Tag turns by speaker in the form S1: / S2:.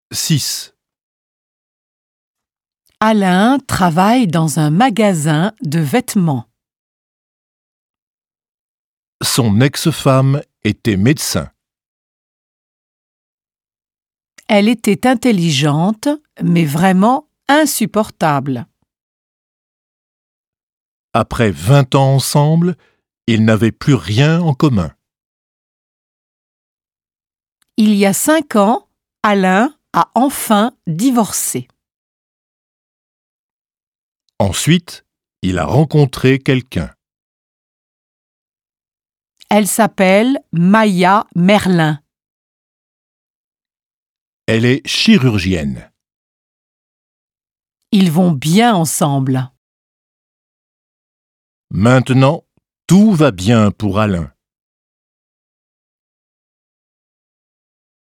S1: 6.
S2: Alain travaille dans un magasin de vêtements.
S1: Son ex-femme était médecin.
S2: Elle était intelligente, mais vraiment insupportable.
S1: Après 20 ans ensemble, ils n'avaient plus rien en commun.
S2: Il y a 5 ans, Alain a enfin divorcé.
S1: Ensuite, il a rencontré quelqu'un.
S2: Elle s'appelle Maya Merlin.
S1: Elle est chirurgienne.
S2: Ils vont bien ensemble.
S1: Maintenant, tout va bien pour Alain.